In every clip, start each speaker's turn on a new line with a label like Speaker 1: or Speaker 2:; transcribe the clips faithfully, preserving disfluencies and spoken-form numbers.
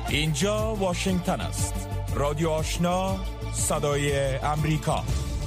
Speaker 1: اینجا واشنگتن است. رادیو آشنا، صدای امریکا.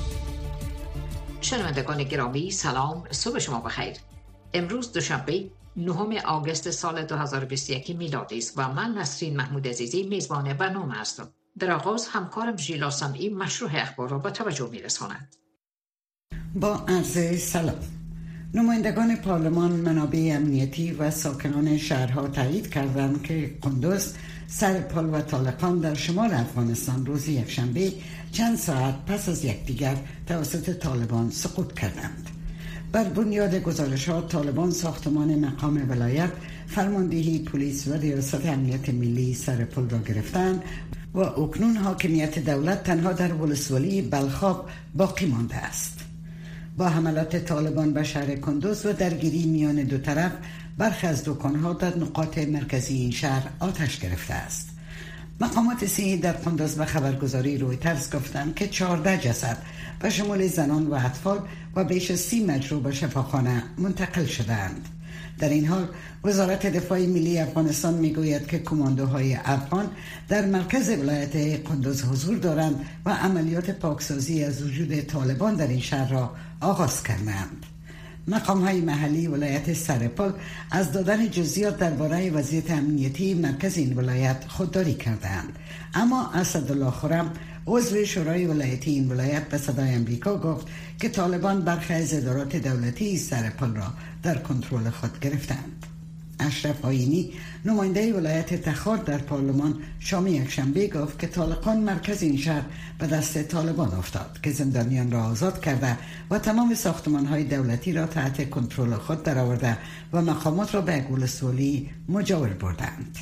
Speaker 2: شنوندگان گرامی سلام، صبح شما بخیر. امروز دوشنبه نهم آگوست سال دو هزار و بیست و یک میلادی است و من نسرین محمود عزیزی میزبان برنامه هستم. در آغاز همکارم ژیلا سمعی مشروع اخبار را به توجه میرساند.
Speaker 3: با عرض سلام. نمایندگان پارلمان، منابع امنیتی و ساکنان شهرها تایید کردند که قندوز، سرپل و طالقان در شمال افغانستان روز یکشنبه چند ساعت پس از یکدیگر توسط طالبان سقوط کردند. بر بنیاد گزارشات، طالبان ساختمان مقام ولایت، فرماندهی پلیس و ریاست امنیت ملی سرپل را گرفتند و اکنون حاکمیت دولت تنها در ولسوالی بلخاب باقی مانده است. با حملات طالبان به شهر کندوز و درگیری میان دو طرف، برخی از دکان‌ها در نقاط مرکزی این شهر آتش گرفته است. مقامات صحی در کندوز به خبرگزاری رویترز گفتند که چهارده جسد به شمول زنان و اطفال و بیش از سی مجروح به شفاخانه منتقل شدند. در این حال وزارت دفاع ملی افغانستان میگوید که کماندوهای افغان در مرکز ولایت کندوز حضور دارند و عملیات پاکسازی از وجود طالبان در این شهر را آغاز کردند. مقام‌های محلی ولایت سرپل از دادن جزئیات درباره وضعیت امنیتی مرکز این ولایت خودداری کردند، اما اسدالله خرم، عضو شورای ولایتی این ولایت، به صدای امریکا گفت که طالبان برخی از ادارات دولتی سرپل را در کنترل خود گرفتند. اشرف آیینی، نماینده ولایت تخار در پارلمان، شام یکشنبه گفت که طالقان مرکز این شهر به دست طالبان افتاد که زندانیان را آزاد کرده و تمام ساختمان‌های دولتی را تحت کنترل خود درآورده و مقامات را به ولسوالی مجاور بردند.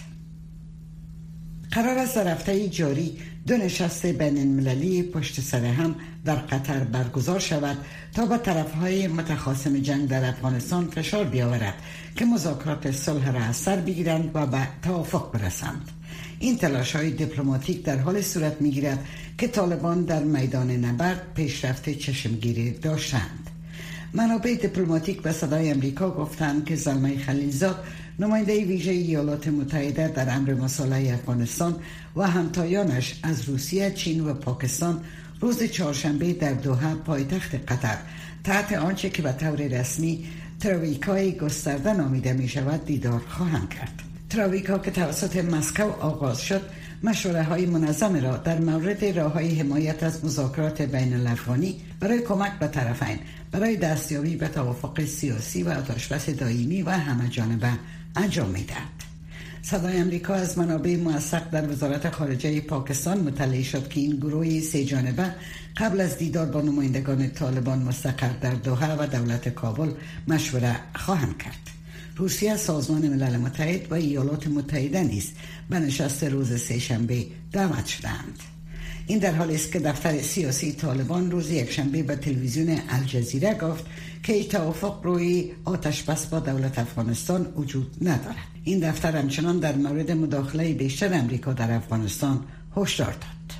Speaker 3: قرار است در هفته جاری دو نشست بین المللی پشت سر هم در قطر برگزار شود تا به طرفهای متخاصم جنگ در افغانستان فشار بیاورد که مذاکرات صلح را از سر بگیرند و به توافق برسند. این تلاش‌های دیپلماتیک در حال صورت می‌گیرد که طالبان در میدان نبرد پیشرفت چشمگیری داشتند. منابع دیپلماتیک به صدای امریکا گفتند که زلمه خلیلزاد، نماینده ویژه ایالات متحده در امر مصالحه افغانستان و همتایانش از روسیه، چین و پاکستان روز چهارشنبه در دوحه پایتخت قطر تحت آنچه که به طور رسمی ترویکای گسترده نامیده می شود دیدار خواهند کرد. ترویکا که توسط مسکو آغاز شد، مشوره های منظم را در مورد راه های حمایت از مذاکرات بین الافغانی برای کمک به طرفین برای دستیابی به توافق سیاسی و آتشبس دائمی و همه جانبه انجام می‌دهد. صدای امریکا از منابع موثق در وزارت خارجه پاکستان مطلع شد که این گروه سه جانبه قبل از دیدار با نمایندگان طالبان مستقر در دوحه و دولت کابل مشوره خواهند کرد. روسیه، سازمان ملل متحد و ایالات متحده نیز به نشست روز سه شنبه دعوت شدند. این در حالی است که دفتر سیاسی طالبان روز یکشنبه به تلویزیون الجزیره گفت که این توافق روی آتشبس با دولت افغانستان وجود ندارد. این دفتر همچنان در مورد مداخله بیشتر امریکا در افغانستان هشدار داد.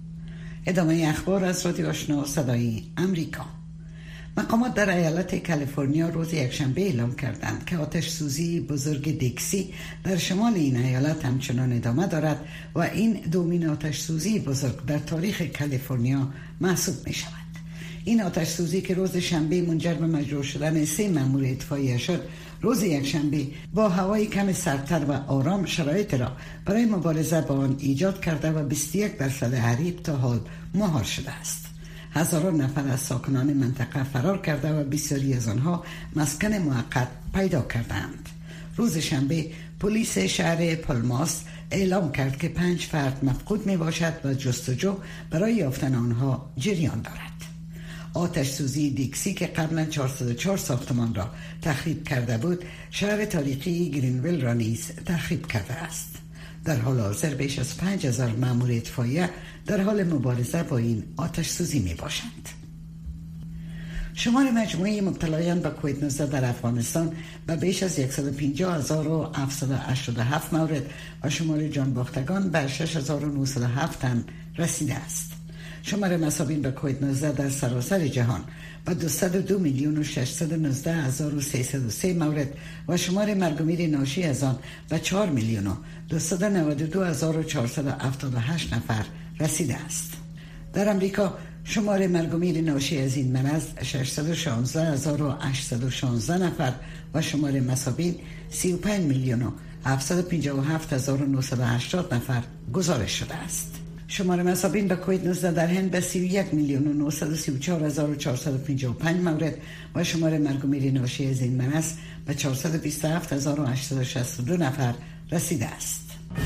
Speaker 3: ادامه اخبار از رادیو آشنا صدای امریکا. مقامات در ایالت کالیفرنیا روز یکشنبه اعلام کردند که آتش سوزی بزرگ دیکسی در شمال این ایالت همچنان ادامه دارد و این دومین آتش سوزی بزرگ در تاریخ کالیفرنیا محسوب می شود. این آتش سوزی که روز شنبه منجر به مجروح شدن سه مأمور اطفائیه شد، روز یکشنبه با هوای کم سردتر و آرام شرایط را برای مبارزه با آن ایجاد کرده و بیست و یک درصد حریق تا حال مهار شده است. هزاران نفر از ساکنان منطقه فرار کرده و بسیاری از آنها مسکن موقت پیدا کردند. روز شنبه پلیس شهر پالماس اعلام کرد که پنج فرد مفقود می باشد و جستجو برای یافتن آنها جریان دارد. آتش سوزی دیکسی که قبلا چهارصد و چهار ساختمان را تخریب کرده بود، شهر تاریخی گرینویل را نیز تخریب کرده است. در حال حاضر بیش از پنج هزار مأمور اطفائیه در حال مبارزه با این آتش سوزی می باشند. شمار مجموعی مبتلایان به کووید نوزده در افغانستان به بیش از صد و پنجاه هزار و هفتصد و هشتاد و هفت مورد و شمار جان باختگان به شش هزار و نهصد و هفت تن رسیده است. شماره مسابین به کووید نوزده در سراسر جهان و دویست و دو میلیون و ششصد و نوزده هزار و سیصد و سه مورد و شماره مرگ و میر ناشی از آن به چهار میلیون و دویست و نود و دو هزار و چهارصد و هفتاد و هشت نفر رسیده است. در امریکا شماره مرگ و میر ناشی از این مرض ششصد و شانزده هزار و هشتصد و شانزده نفر و شماره مصابین سی و پنج میلیون و هفتصد و پنجاه و هفت هزار و نهصد و هشتاد نفر گزارش شده است. شماره مصابین به کووید نوزده در هند به سی و یک میلیون و نهصد و سی و چهار هزار و چهارصد و پنجاه و پنج مورد و شماره مرگ و میر ناشی از این مرض به چهارصد و بیست و هفت هزار و هشتصد و شصت و دو نفر رسیده است.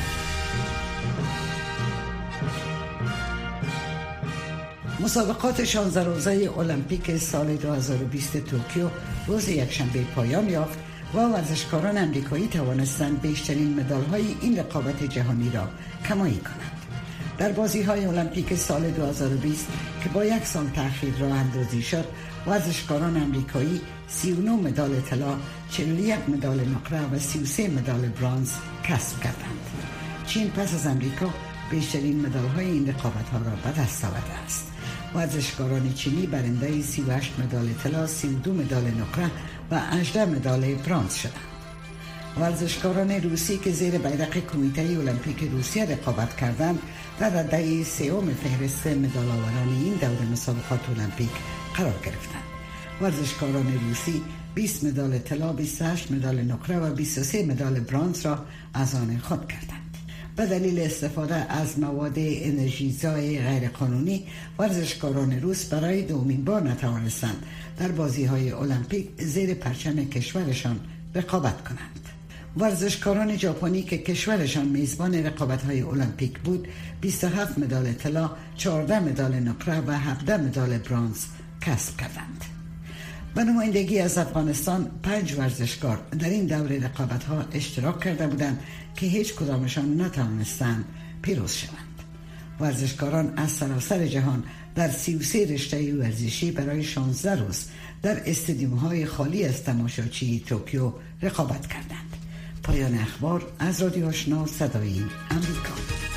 Speaker 3: مسابقات شانزده روزه المپیک سال دو هزار و بیست توکیو روز یکشنبه پایان یافت و ورزشکاران امریکایی توانستند بیشترین مدال‌های این رقابت جهانی را کمایی کنند. در بازی‌های المپیک سال دو هزار و بیست که با یک سال تأخیر راه اندازی شد، ورزشکاران امریکایی سی و نه مدال طلا، چهل و یک مدال نقره و سی و سه مدال برنز کسب کردند. چین پس از امریکا بیشترین مدال‌های این رقابت‌ها را به دست آورده است. ورزشکاران چینی برنده سی و هشت مدال طلا، سی و دو مدال نقره و هجده مدال برنز شدند. ورزشکاران روسی که زیر بیرق کمیته المپیک روسیه رقابت کردند در رده سوم فهرست مدال آوران این دوره مسابقات المپیک قرار گرفتند. ورزشکاران روسی بیست مدال طلا، بیست و هشت مدال نقره و بیست و سه مدال برنز را از آن خود کردند. به دلیل استفاده از مواد انرژیزای غیرقانونی، ورزشکاران روس برای دومین بار نتوانستند در بازی‌های المپیک زیر پرچم کشورشان رقابت کنند. ورزشکاران ژاپنی که کشورشان میزبان رقابت‌های المپیک بود، بیست و هفت مدال طلا، چهارده مدال نقره و هفده مدال برنز کسب کردند. به نمایندگی از افغانستان پنج ورزشکار در این دوره رقابت‌ها اشتراک کرده بودند که هیچ کدامشان نتوانستند پیروز شوند. ورزشکاران از سراسر جهان در سی و سه رشته ورزشی برای شانزده روز در استادیوم‌های خالی از تماشاچی توکیو رقابت کردند. پایان اخبار از رادیو آشنا صدای امریکا.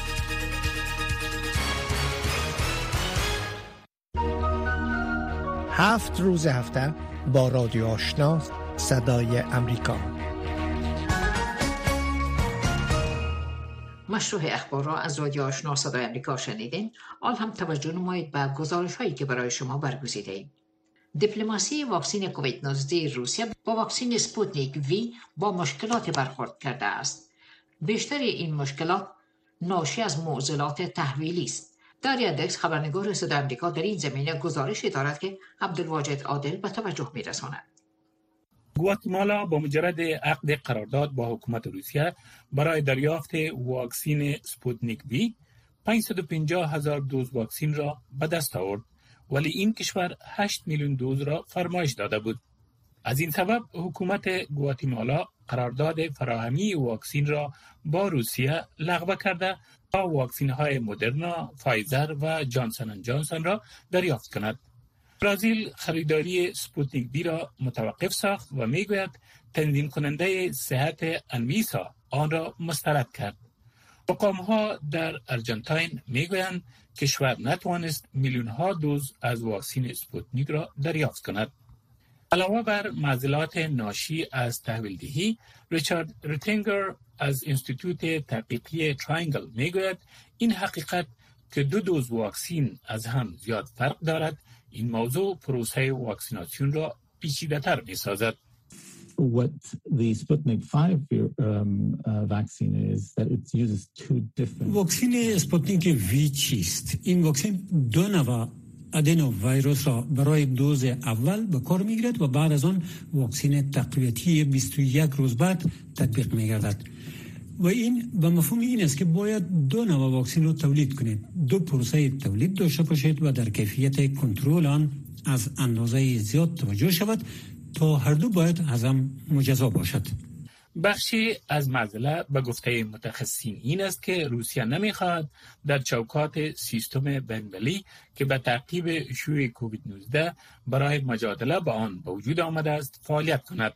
Speaker 4: هفت روز هفته با رادیو آشنا صدای امریکا.
Speaker 2: مشروع اخبار را از رادیو آشنا صدای امریکا شنیدین. آن هم توجه نمایید به گزارش هایی که برای شما برگزیده ایم. دیپلماسی واکسن کووید نوزده روسیه با واکسن سپوتنیک وی با مشکلات برخورد کرده است. بیشتر این مشکلات ناشی از معضلات تحویلی است. داریا دکس خبرنگار صدای امریکا در این زمینه گزارشی دارد که عبدالواجد عادل به توجه می‌رساند.
Speaker 5: گواتمالا با مجرد عقد قرارداد با حکومت روسیه برای دریافت واکسن سپوتنیک وی پانصد و پنجاه هزار دوز واکسن را به دست آورد، ولی این کشور هشت میلیون دوز را فرمایش داده بود. از این سبب حکومت گواتمالا قرارداد فراهمی واکسن را با روسیه لغو کرده تا واکسن های مدرنا، فایزر و جانسون اند جانسون را دریافت کند. برزیل خریداری سپوتنیک وی را متوقف ساخت و میگوید تنظیم کننده صحت انویسا آن را مسترد کرد. حکام‌ها در ارژانتین میگویند کشور نتوانست میلیون ها دوز از واکسن سپوتنیک را دریافت کند. علاوه بر معضلات ناشی از تحویل دهی، ریچارد ریتینگر از انستیتوت تحقیقی تراینگل میگوید این حقیقت که دو دوز واکسن از هم زیاد فرق دارد، این موضوع پروسه واکسیناسیون را پیچیده‌تر می‌سازد.
Speaker 6: What the Sputnik five um, uh, vaccine is that it uses two different.
Speaker 7: واکسن سپوتنیک وی چیست؟ این واکسن دو نوع ادنو ویروس را برای دوز اول به کار میگیرد و بعد از آن واکسن تقویتی بیست و یک روز بعد تطبیق میگردد. و این به مفهوم این است که باید دو نوع واکسن را تولید کنید. دو پروسه تولید داشته باشید و در کیفیت کنترل آن از اندازه زیاد توجه شود تا هر دو باید از هم مجزا باشد.
Speaker 5: بخشی از معضله به گفته متخصصین این است که روسیه نمیخواهد در چوکات سیستم بین‌المللی که به تعقیب شیوع کووید نوزده برای مجادله با آن به وجود آمده است فعالیت کند.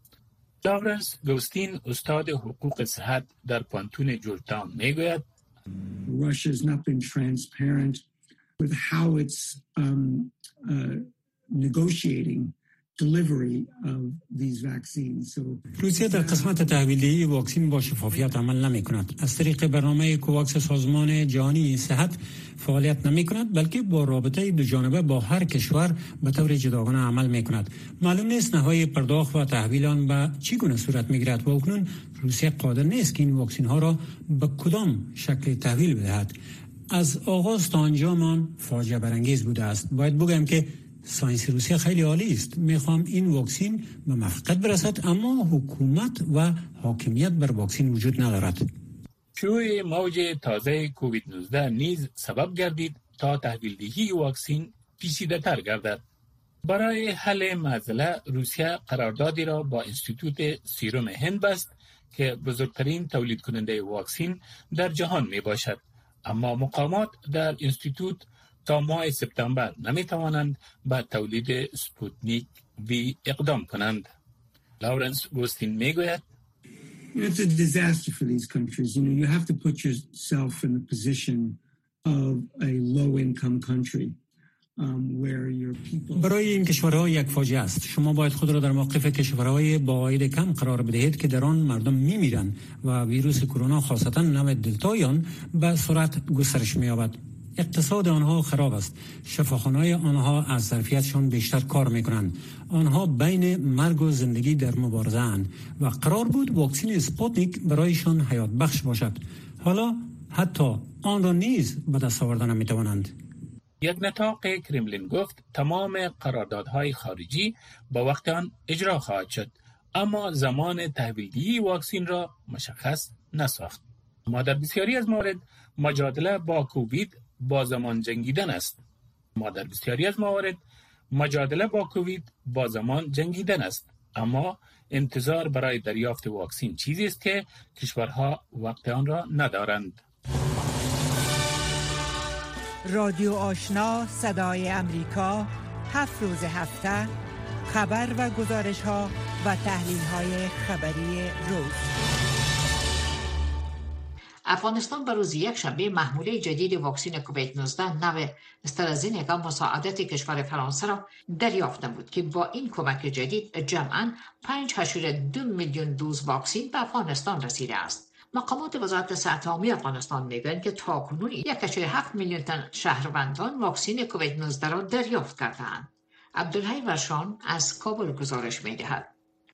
Speaker 5: لارنس گوستین استاد حقوق صحت در پانتون جورج تاون میگوید
Speaker 7: with how it's um, uh, negotiating delivery of these vaccines. So روسیه در قسمت تحویلی واکسن با شفافیت عمل نمی کند. از طریق برنامه کوواکس سازمان جهانی صحت فعالیت نمی کند، بلکه با رابطه دو جانبه با هر کشور به طور جداگانه عمل می کند. معلوم نیست نحوه پرداخت و تحویل آن به چگونه صورت می گیرد و اکنون روسیه قادر نیست که این واکسن ها را به کدام شکل تحویل بدهد. از آغاز تا انجام فاجعه برانگیز بوده است. باید بگم که ساینس روسیه خیلی عالی است. میخوام این واکسن به موفقیت برسد، اما حکومت و حاکمیت بر واکسن وجود ندارد.
Speaker 5: شیوع موج تازه کووید نوزده نیز سبب گردید تا تحویل دهی واکسن پیچیده تر گردد. برای حل معضله روسیه قراردادی را با انستیتوت سیروم هند بست که بزرگترین تولید کننده واکسن در جهان می باشد. اما مقامات در انستیتوت تا ماه سپتامبر نمی توانند به تولید سپوتنیک وی اقدام کنند. لورنس گوستین می گوید
Speaker 7: It's a disaster for these countries. You know, you have to put yourself in the position of a low-income country um, where your people. برای این کشورها یک فاجعه است. شما باید خود را در موقف کشورهای با عاید کم قرار بدهید که در آن مردم میمیرند و ویروس کرونا خاصتا نوع دلتایان به سرعت گسترش می‌یابد. اقتصاد آنها خراب است. شفاخانه‌های آنها از ظرفیتشان بیشتر کار میکنند. آنها بین مرگ و زندگی در مبارزه اند و قرار بود واکسن سپوتنیک برایشان حیات بخش باشد. حالا حتی آن را نیز به دست آوردن نمیتوانند.
Speaker 5: یک نطاق کرملین گفت تمام قراردادهای خارجی با وقت آن اجرا خواهد شد، اما زمان تحویلی واکسن را مشخص نساخت. اما در بسیاری از موارد مجادله با کووید با زمان جنگیدن است. ما در بسیاری از موارد مجادله با کووید با زمان جنگیدن است. اما انتظار برای دریافت واکسن چیزی است که کشورها وقت آن را ندارند.
Speaker 8: رادیو آشنا صدای امریکا، هفت روز هفته خبر و گزارش ها و تحلیل های خبری روز.
Speaker 2: افغانستان به روز یک شنبه محموله جدید واکسن کووید نوزده نو استرازینیکا مساعدت کشور فرانسه را دریافت نمود که با این کمک جدید جمعاً پنج ممیز دو میلیون دوز واکسن به افغانستان رسیده است. مقامات وزارت صحت عامه افغانستان میگویند که تاکنون یک ممیز هفت میلیون تن شهروندان واکسن کووید نوزده را دریافت کرده‌اند. عبدالحی ورشان از کابل گزارش می‌دهد.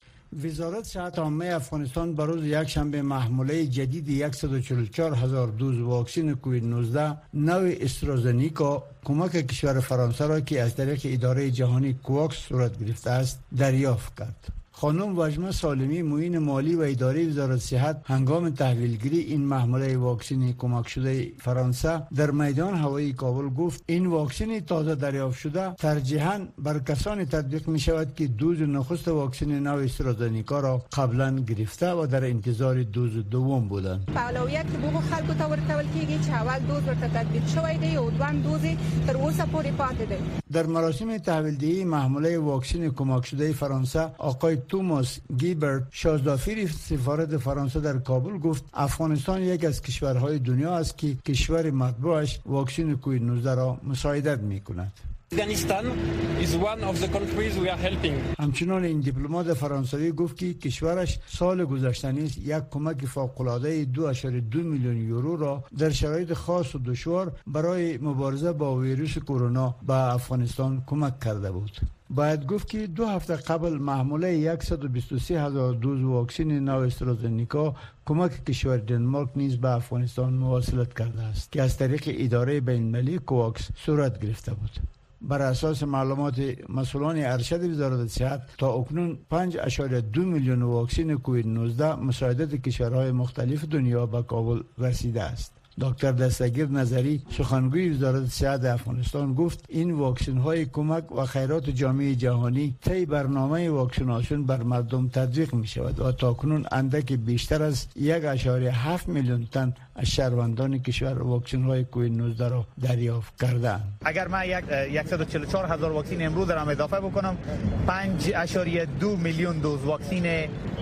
Speaker 9: وزارت صحت عامه افغانستان بر روز یک شنبه محموله جدید صد و چهل و چهار هزار دوز واکسن کووید نوزده نو استرازنیکا کمک کشور فرانسه را که از طریق اداره جهانی کوواکس صورت گرفته است دریافت کرد. خانم واجمه سالمی معین مالی و اداره وزارت صحت هنگام تحویلگیری این محموله واکسن کمک شده فرانسه در میدان هوایی کابل گفت این واکسن تازه دریافت شده ترجیحاً بر کسانی تطبیق می شود که دوز نخست واکسن نو استرازنیکا را قبلا گرفته و در انتظار دوز دوم بودند.
Speaker 10: اولویت به بو خلکو ته ورکول کیږي چې اول دوز ورته تطبیق شوی دی او دوم دوز تر اوسه پورې پاتې دی.
Speaker 9: در مراسم تحویلدهی محموله واکسن کمک شده فرانسه آقای توماس گیبرت شازدافیر سفارت فرانسه در کابل گفت افغانستان یک از کشورهای دنیا است که کشور مطبوعش واکسن کووید نوزده را مساعدت می‌کند.
Speaker 11: Afghanistan is one of the countries we are helping.
Speaker 9: همچنان این دیپلمات فرانسوی گفت که کشورش سال گذشته نیز یک کمک فوق‌العاده دو ممیز دو میلیون یورو را در شرایط خاص و دشوار برای مبارزه با ویروس کرونا به افغانستان کمک کرده بود. باید گفت که دو هفته قبل محموله صد و بیست و سه هزار دوز واکسن نو استرازنیکا کمک کشور دنمارک نیز به افغانستان مواصلت کرده است که از طریق اداره بین‌المللی کوواکس صورت گرفته بود. بر اساس معلومات مسئولان ارشد وزارت صحت تا اکنون پنج ممیز دو میلیون واکسن کووید نوزده مساعدت کشورهای مختلف دنیا به کابل رسیده است. دکتر دستگیر نظری سخنگوی وزارت صحت افغانستان گفت این واکسن های کمک و خیرات جامعه جهانی طی برنامه واکسیناسیون بر مردم تطبیق می شود و تاکنون اندک بیشتر از یک ممیز هفت میلیون تن از شهروندان کشور واکسن های کووید نوزده را دریافت کردند.
Speaker 12: اگر من یک صد و چهل و چهار هزار واکسن امروز دارم اضافه بکنم پنج ممیز دو میلیون دوز واکسن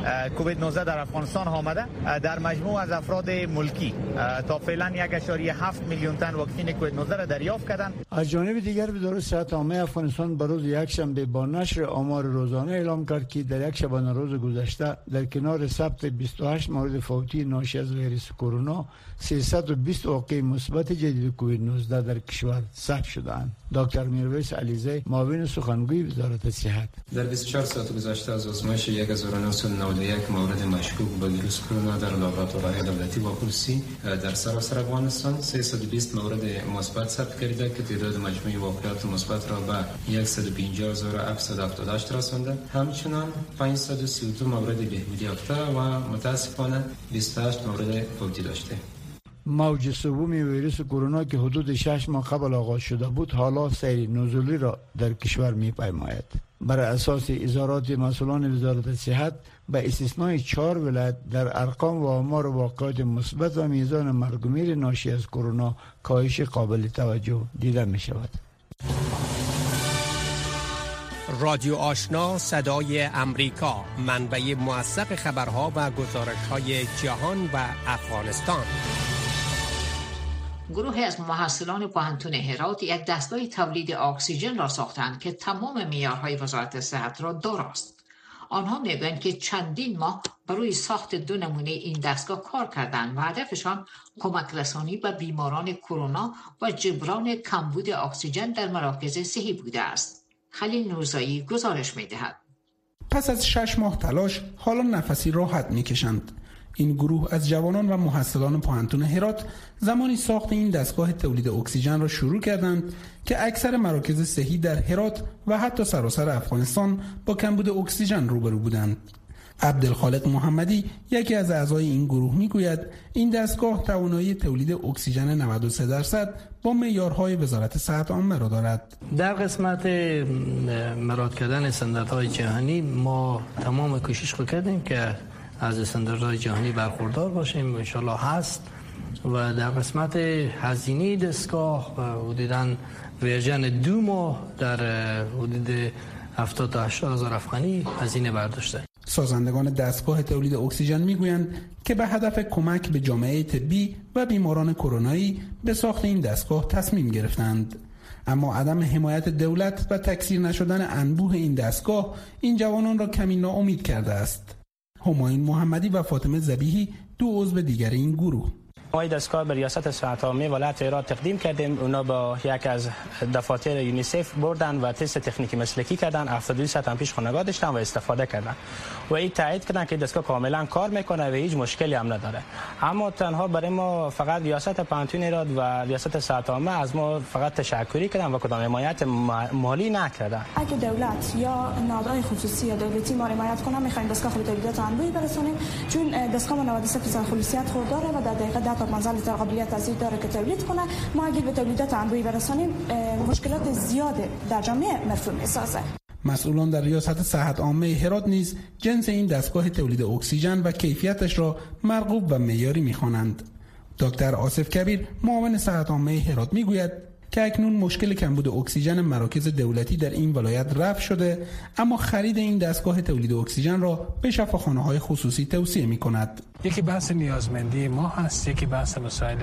Speaker 12: کووید نوزده در افغانستان آمده. در مجموع از افراد ملکی تا فعلا یک و هفت میلیون تن واکسن کووید نوزده را دریافت کردند.
Speaker 9: از جانب دیگر وزارت صحت عامه افغانستان بروز یکشنبه با نشر آمار روزانه اعلام کرد که در یک شبانه روز گذشته در کنار ثبت بیست و هشت مورد فوتی ناشی از ویروس کرونا سیصد و بیست واقعه مثبت جدید کووید نوزده در کشور ثبت شدند. دکتر میرویس علیزی معاون سخنگوی وزارت صحت:
Speaker 13: در بیست و چهار ساعت گذشته از آزمایش هزار و نهصد و نود و یک مورد مشکوک به ویروس کرونا در لابراتوارهای دولتی و خصوصی در سراسر افغانستان سیصد و بیست مورد مثبت ثبت کرده که تعداد مجموعی واقعات مثبت را به صد و پنجاه هزار و هفتصد و هفتاد و هشت رسانده. همچنین پانصد و سی و دو مورد بهبودی یافته و متاسفانه بیست و هشت مورد فوتی داشته.
Speaker 9: موج سوم ویروس کرونا که حدود شش ماه قبل آغاز شده بود حالا سیر نزولی را در کشور می‌پیماید. بر اساس اظهارات مسئولان وزارت صحت به استثنای چهار ولایت در ارقام و آمار واقعات مثبت و میزان مرگ و میر ناشی از کرونا کاهش قابل توجه دیده می شود.
Speaker 4: رادیو آشنا صدای امریکا، منبع موثق خبرها و گزارش‌های جهان و افغانستان.
Speaker 2: گروهی از محصلان پوهنتون هرات یک دستگاه تولید اکسیژن را ساختند که تمام معیارهای وزارت صحت را داراست. آنها میگویند که چندین ماه برای ساخت دو نمونه این دستگاه کار کردند و هدفشان کمک رسانی به بیماران کرونا و جبران کمبود اکسیژن در مراکز صحی بوده است. خلیل نورزایی گزارش می‌دهد.
Speaker 14: پس از شش ماه تلاش حالا نفسی راحت می‌کشند. این گروه از جوانان و محصلان پوهنتون هرات زمانی ساخت این دستگاه تولید اکسیژن را شروع کردند که اکثر مراکز صحی در هرات و حتی سراسر افغانستان با کمبود اکسیژن روبرو بودند. عبدالخالق محمدی یکی از اعضای این گروه میگوید این دستگاه توانایی تولید اکسیژن نود و سه درصد با معیارهای وزارت صحت عامه را دارد.
Speaker 15: در قسمت مراعات کردن استانداردهای جهانی ما تمام کوشش کردیم که از استانداردهای جهانی برخوردار باشیم، ان شاء الله هست. و در قسمت هزینه دستگاه حدوداً ورژن دو ماه در حدود هفتاد تا هشتاد هزار افغانی هزینه برداشته.
Speaker 14: سازندگان دستگاه تولید اکسیژن میگویند که به هدف کمک به جامعه طبی و بیماران کرونایی به ساخت این دستگاه تصمیم گرفتند. اما عدم حمایت دولت و تکثیر نشدن انبوه این دستگاه این جوانان را کمی ناامید کرده است. همایون محمدی و فاطمه ذبیحی دو عضو دیگر این گروه:
Speaker 16: ما این دستگاه به ریاست صحت عامه ولایت هرات تقدیم کردیم. اونا با یک از دفاتر یونیسف بردن و تست تکنیکی مسلکی کردن. هفتاد و دو ساعت هم پیش خانگاه داشتن و استفاده کردن و این تایید کردن که دستگاه کاملا کار میکنه و هیچ مشکلی هم نداره. اما تنها برای ما فقط ریاست پوهنتون هرات و ریاست صحت عامه از ما فقط تشکری کردن و کدام حمایت مالی نکردن.
Speaker 17: اگه دولت یا نهادهای خصوصی یا دولتی ما حمایت کنه میخوایم دستگاه خود تولیدات انبوهی برسونیم، چون دستگاه نود و سه درصد خصوصیت خورداره و در دقیقه ده تا پانزده لیتر قابلیت تزریق داره که تولید کنه. ما اگه به تولیدات انبوهی برسونیم مشکلات زیاد در جامعه مفهوم میسازه.
Speaker 14: مسئولان در ریاست صحت عامه هرات نیز جنس این دستگاه تولید اکسیژن و کیفیتش را مرغوب و معیاری می‌خوانند. دکتر آصف کبیر معاون صحت عامه هرات میگوید که اکنون مشکل کمبود اکسیژن مراکز دولتی در این ولایت رفع شده، اما خرید این دستگاه تولید اکسیژن را به شفاخانه‌های خصوصی توصیه می‌کند.
Speaker 5: یکی بحث نیازمندی ما هست، یکی بحث مسائل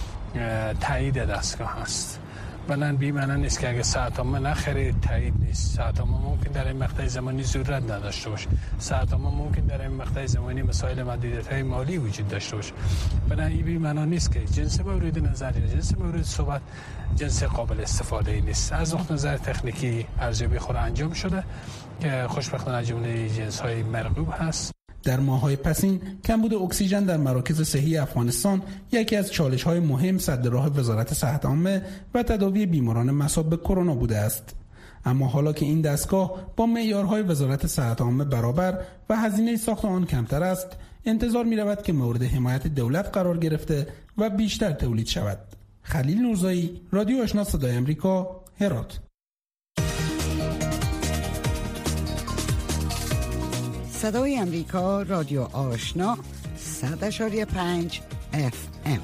Speaker 5: تایید دستگاه هست. بلند بی معنی نیست که اگه صحت عامه نخرید تایید نیست. صحت عامه ممکن در این مقطع زمانی ضرورت نداشته باشه. صحت عامه ممکن در این مقطع زمانی مسائل محدودیت‌های مالی وجود داشته باشه. بلند این بی معنی نیست که جنس مورد نظر یا جنس مورد صحبت جنس قابل استفاده ای نیست. از نقطه نظر تکنیکی ارزیابی خود انجام شده که خوشبختانه جمله جنس‌های مرغوب هست.
Speaker 14: در ماه‌های پسین کمبود اکسیژن در مراکز صحی افغانستان یکی از چالش‌های مهم سد راه وزارت صحت عامه و تداوی بیماران مصاب به کرونا بوده است. اما حالا که این دستگاه با معیارهای وزارت صحت عامه برابر و هزینه ساخت آن کمتر است، انتظار می‌رود که مورد حمایت دولت قرار گرفته و بیشتر تولید شود. خلیل نورزایی، رادیو آشنا صدای آمریکا، هرات.
Speaker 3: صدای امریکا، رادیو آشنا، صد اشاری پنج اف ام.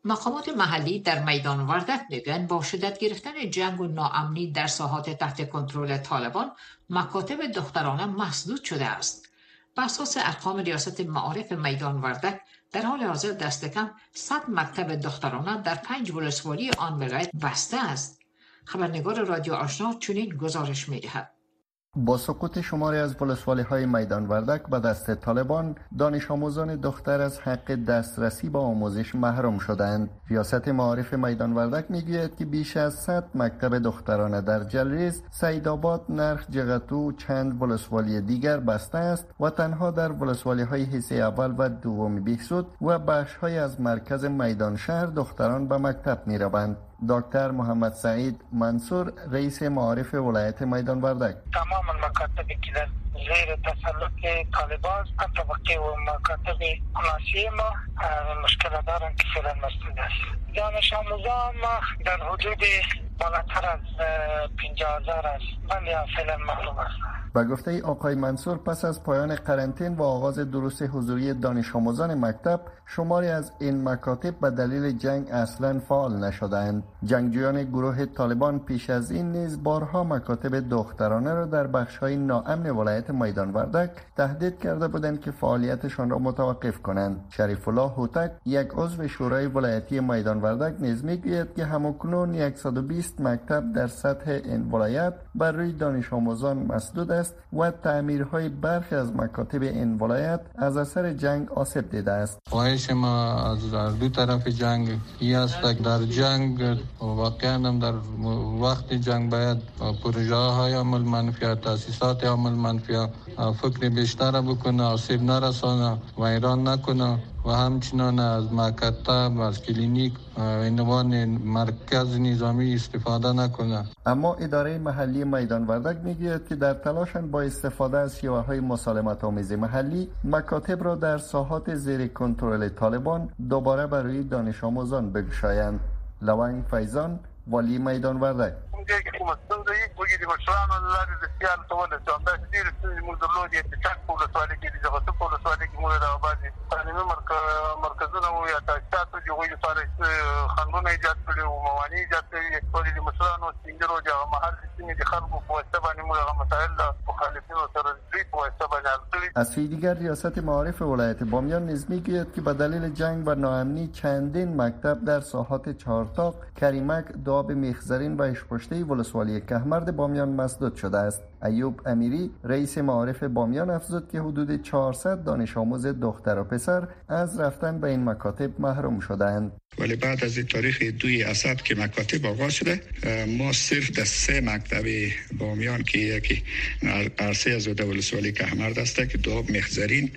Speaker 2: مقامات محلی در میدان وردک میگن با شدت گرفتن جنگ و ناامنی در ساحات تحت کنترل طالبان مکاتب دخترانه مسدود شده است. بر اساس ارقام ریاست معارف میدان وردک در حال حاضر دست کم صد مکتب دخترانه در پنج ولسوالی آن ولایت بسته است. خبرنگار رادیو آشنا چنین گزارش می‌دهد.
Speaker 18: با سقوط شماری از ولسوالی‌های میدان وردک به دست طالبان، دانش آموزان دختر از حق دسترسی به آموزش محروم شدند. ریاست معارف میدان وردک میگوید که بیش از صد مکتب دخترانه در جلریز، سیدآباد، نرخ، جغتو و چند ولسوالی دیگر بسته است و تنها در ولسوالی‌های حصه اول و دوم بهسود و بخش‌های از مرکز میدان شهر دختران به مکتب می‌روند. دکتر محمد سعید منصور رئیس معارف ولایت میدان وردک:
Speaker 19: تمام المکاتبی که در زیر تسلط طالبان است طبقه و مکاتب مناسب ما مشکل دارن که فعلا مسدود است. دانش آموزان ما در حدود بالاتر از پنجاه هزار است ولی فعلا محروم است.
Speaker 18: به گفته آقای منصور، پس از پایان قرنطین و آغاز دروس حضوری دانش آموزان مکتب، شماری از این مکاتب به دلیل جنگ اصلا فعال نشدند. جنگجویان گروه طالبان پیش از این نیز بارها مکاتب دخترانه را در بخش‌های ناامن ولایت میدان وردک تهدید کرده بودند که فعالیتشان را متوقف کنند. شریف الله هوتک، یک عضو شورای ولایتی میدان وردک، نیز میگوید که همکنون صد و بیست مکتب در سطح این ولایت بر روی دانش آموزان مسدود است و تعمیرهای برخی از مکاتب این ولایت از اثر جنگ آسیب دیده است.
Speaker 20: خواهش ما از دو طرف جنگ ای است که در جنگ واقعا هم در وقت جنگ باید پروژه های عمل منفی، تاسیسات عمل منفی فکر بیشتر بکنه، آسیب نرسانه و ایران نکنه و همچنان از مکتب، از کلینیک و عنوان مرکز نظامی استفاده نکنه.
Speaker 18: اما اداره محلی میدان وردک میگوید که در تلاشن با استفاده از شیوه‌های مسالمت آمیز محلی، مکاتب را در ساحات زیر کنترل طالبان دوباره برای دانش آموزان بگشایند. لونگ فیضان، والی میدان وردک:
Speaker 19: اونجایی که مسئول دارید بگید مشران الله دستیار توله تو انداز دیر سوی مدرلو دیت چند پول سوالی که دیگه تو پول سوالی که مورد آبادی تعلیمی مرکزونه و یا تاسیسات و جوی فارس خانون ایجاد کردی و موانی ایجاد کردی ولی مشران و سینجر و جا محل سیمی دی خلق و پوسته بانی مورد مسائل مخالفین و ترازی پوسته بانی الکلی.
Speaker 18: از سوی دیگر ریاست معارف ولایت بامیان نیز میگوید که به دلیل جنگ و ناامنی چندین مکتب در ساحات چهارتاق، کریمک، داب میخزرین و اشپشته ولسوالی کهمرد بامیان مسدود شده است. ایوب امیری رئیس معارف بامیان افزود که حدود چهارصد دانش آموز دختر و پسر از رفتن به این مکاتب محروم شدند.
Speaker 21: ولی بعد از تاریخ دوی اسد که مکاتب آغاز شده، ما صرف در سه مکتب بامیان که یکی عرصه از ولسوالی کهمرد است که داب میخزرین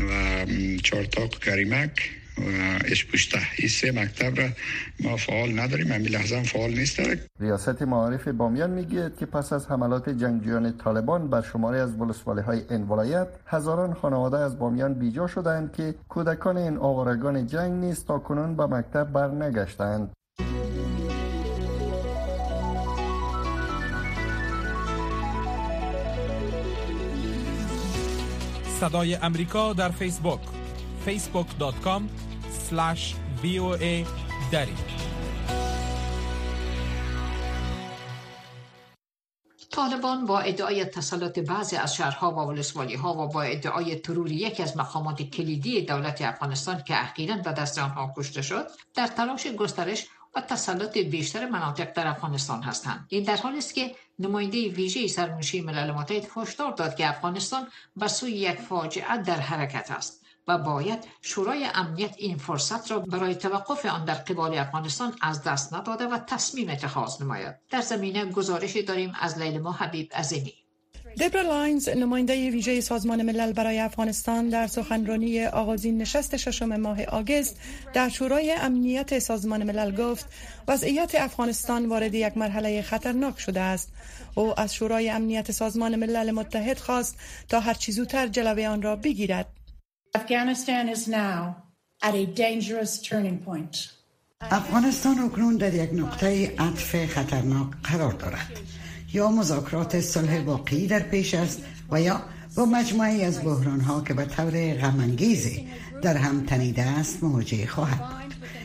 Speaker 21: و چهارتاق کریمک و اشپشته، این سه مکتب را ما فعال نداریم، همین لحظه هم فعال نیست.
Speaker 18: ریاست معارف بامیان میگوید که پس از حملات جنگجویان طالبان بر شماری از ولسوالی‌های این ولایت، هزاران خانواده از بامیان بیجا شدند که کودکان این آوارگان جنگ نیز تاکنون به مکتب برنگشتند.
Speaker 1: صدای امریکا در فیسبوک فیسبوک دات کام اسلش وی او ای دری.
Speaker 2: طالبان با ادعای تسلط بعضی از شهرها و ولسوالی‌ها و با ادعای ترور یکی از مقامات کلیدی دولت افغانستان که اخیراً به دست آنها کشته شد، در تلاش گسترش و تسلط بیشتر مناطق در افغانستان هستند. این در حالی است که نماینده ویژه سرمنشی ملل متحد هشدار داد که افغانستان به سوی یک فاجعه در حرکت است و باید شورای امنیت این فرصت را برای توقف آن در قبال افغانستان از دست نداده و تصمیم اتخاذ نماید. در زمینه گزارشی داریم از لیلما حبیب عظیمی.
Speaker 22: دبرا لاینز، نماینده ویژه سازمان ملل برای افغانستان، در سخنرانی آغازین نشست ششم ماه آگوست در شورای امنیت سازمان ملل گفت وضعیت افغانستان وارد یک مرحله خطرناک شده است. او از شورای امنیت سازمان ملل متحد خواست تا هر چه زودتر جلوی آن را بگیرد.
Speaker 23: Afghanistan is now at a dangerous turning point.
Speaker 3: افغانستان اکنون در یک نقطه عطف خطرناک قرار دارد. یا مذاکرات صلح واقعی در پیش است و یا با مجموعی از بحران‌ها که به طور غم‌انگیزی در هم تنیده است مواجه خواهد بود.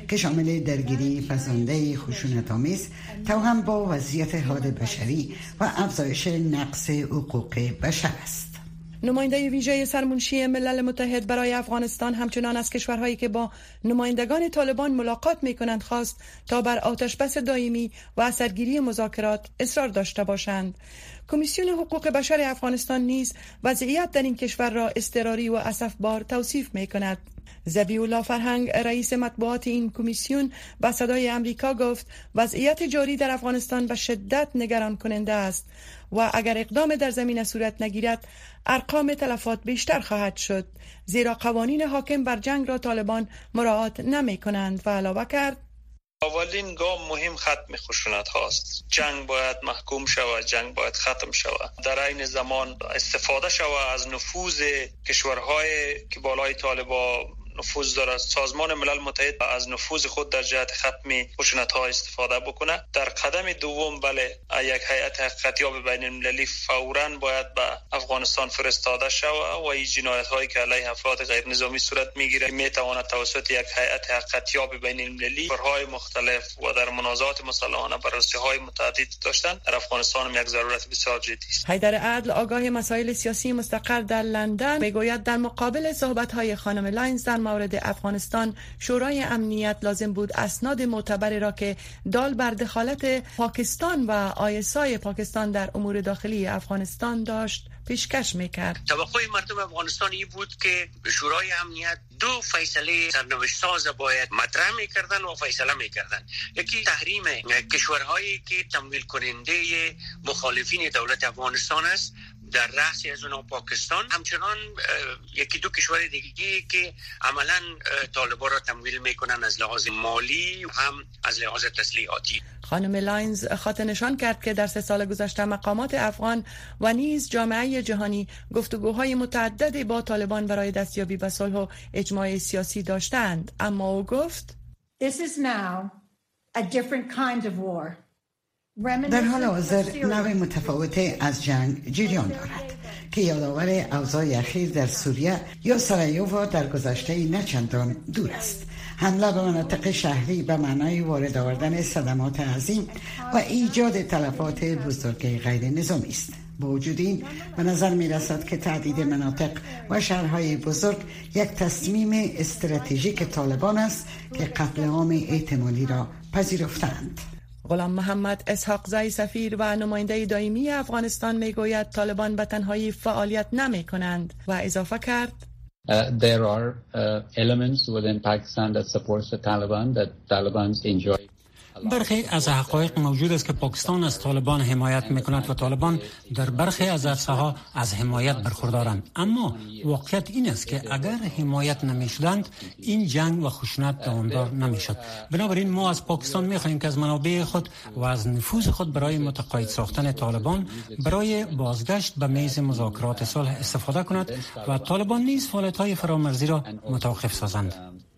Speaker 3: که شامل درگیری فزاینده خشونت‌آمیز، توأم با وضعیت حال بشری و افزایش نقض حقوق بشر است.
Speaker 22: نماینده ویژه سرمنشی ملل متحد برای افغانستان همچنان از کشورهایی که با نمایندگان طالبان ملاقات می‌کنند خواست تا بر آتشبس دائمی و اثرگیری مذاکرات اصرار داشته باشند. کمیسیون حقوق بشر افغانستان نیز وضعیت در این کشور را اضطراری و اسفبار توصیف می‌کند. ذبیح الله فرهنگ رئیس مطبوعات این کمیسیون با صدای امریکا گفت وضعیت جاری در افغانستان به شدت نگران کننده است و اگر اقدام در زمینه صورت نگیرد ارقام تلفات بیشتر خواهد شد، زیرا قوانین حاکم بر جنگ را طالبان مراعات نمی کنند و علاوه کرد
Speaker 6: اولین گام مهم ختم خشونت هاست. جنگ باید محکوم شود، جنگ باید ختم شود. در این زمان استفاده شود از نفوذ کشورهای که بالای طالبان نفوذ دارد. سازمان ملل متحد از نفوذ خود در جهت ختم خشونت ها استفاده بکنه. در قدم دوم بله یک هیئت حقیقتیاب بین المللی فوراً باید به افغانستان فرستاده شود و این جنایت هایی که علیه افراد غیر نظامی صورت میگیره می تواند توسط یک هیئت حقیقتیاب بین المللی فرهای مختلف و در منازعات مسلحانه بررسی های متعدد داشتن در افغانستان یک ضرورت بسیار جدی است.
Speaker 22: حیدر عدل آگاه مسائل سیاسی مستقر در لندن میگوید در مقابل صحبت های خانم لاینز در مورد افغانستان شورای امنیت لازم بود اسناد معتبری را که دال بر دخالت پاکستان و آی اس آی پاکستان در امور داخلی افغانستان داشت پیشکش میکرد.
Speaker 7: توقع مردم افغانستان این بود که شورای امنیت دو فیصله سرنوشت ساز باید مطرح میکردن و فیصله میکردن. یکی تحریم کشورهایی که تمویل کننده مخالفین دولت افغانستان است در رأس از اونها پاکستان، همچنان یکی دو کشور دیگه که عملاً طالبان را تمویل میکنن از لحاظ مالی هم از لحاظ تسلیحاتی.
Speaker 22: خانم لاینز خاطر نشان کرد که در سه سال گذشته مقامات افغان و نیز جامعه جهانی گفتگوهای متعددی با طالبان برای دستیابی به صلح و اجماع سیاسی داشتند، اما او گفت
Speaker 23: This is now a different kind of war.
Speaker 3: در حال حاضر نوع متفاوت از جنگ جریان دارد که یادآور اوضاع اخیر در سوریه یا سرایووا در گذشته نه چندان دور است. حمله به مناطق شهری به معنای وارد آوردن صدمات عظیم و ایجاد تلفات بزرگ غیر نظامی است. با وجود این به نظر می رسد که تهدید مناطق و شهرهای بزرگ یک تصمیم استراتژیک طالبان است که قتل عام احتمالی را پذیرفتند.
Speaker 22: غلام محمد اسحاق زی سفیر و نماینده دائمی افغانستان میگوید طالبان به تنهایی فعالیت نمی کنند و اضافه کرد
Speaker 8: Uh, there are uh, elements within Pakistan that supports the Taliban that Taliban enjoy.
Speaker 24: برخی از حقایق موجود است که پاکستان از طالبان حمایت میکند و طالبان در برخی از عرصه‌ها از حمایت برخوردارند، اما واقعیت این است که اگر حمایت نمیشدند این جنگ و خشونت دوامدار نمیشد. بنابراین ما از پاکستان میخواهیم که از منابع خود و از نفوذ خود برای متقاعد ساختن طالبان برای بازگشت به میز مذاکرات صلح استفاده کند و طالبان نیز فعالیت‌های فرامرزی را متوقف سازند.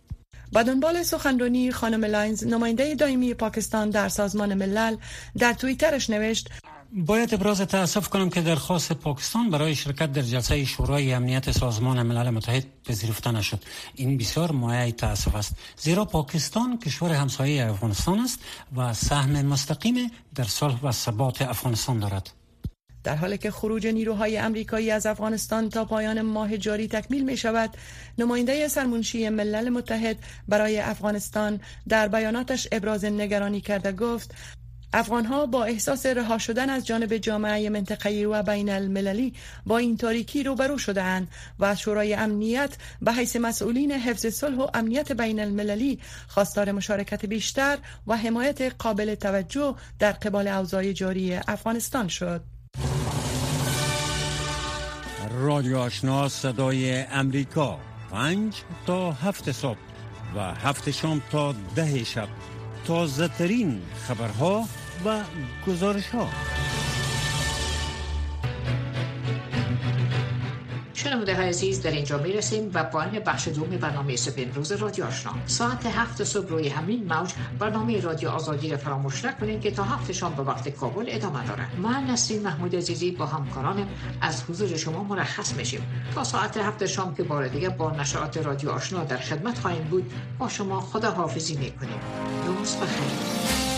Speaker 22: با دنبال سخنرانی خانم لاینز، نماینده دائمی پاکستان در سازمان ملل در توییترش نوشت
Speaker 24: باید ابراز تأسف کنم که درخواست پاکستان برای شرکت در جلسه شورای امنیت سازمان ملل متحد پذیرفته نشد. این بسیار مایه تأسف است، زیرا پاکستان کشور همسایه افغانستان است و سهم مستقیم در صلح و ثبات افغانستان دارد.
Speaker 22: در حالی که خروج نیروهای امریکایی از افغانستان تا پایان ماه جاری تکمیل می شود، نماینده سرمنشی ملل متحد برای افغانستان در بیاناتش ابراز نگرانی کرده گفت افغانها با احساس رها شدن از جانب جامعه منطقه‌ای و بین المللی با این تاریکی روبرو شده‌اند و از شورای امنیت به حیث مسئولین حفظ صلح و امنیت بین المللی خواستار مشارکت بیشتر و حمایت قابل توجه در قبال اوضاع جاری افغانستان شد.
Speaker 25: رادیو آشنا صدای امریکا، پنج تا هفت صبح و هفت شام تا ده شب، تازه ترین خبرها و گزارش ها.
Speaker 2: شنونده های عزیز، در اینجا می رسیم و پایان بخش دوم برنامه صبح امروز رادیو آشنا. ساعت هفت صبح روی همین موج برنامه رادیو آزادی را فراموش نکنید که تا هفت شام به وقت کابل ادامه دارد. من نسرین محمود عزیزی با همکارانم از حضور شما مرخص میشیم تا ساعت هفت شام که بار دیگه با نشرات رادیو آشنا در خدمت خواهیم بود. با شما خداحافظی میکنیم. روز بخیر.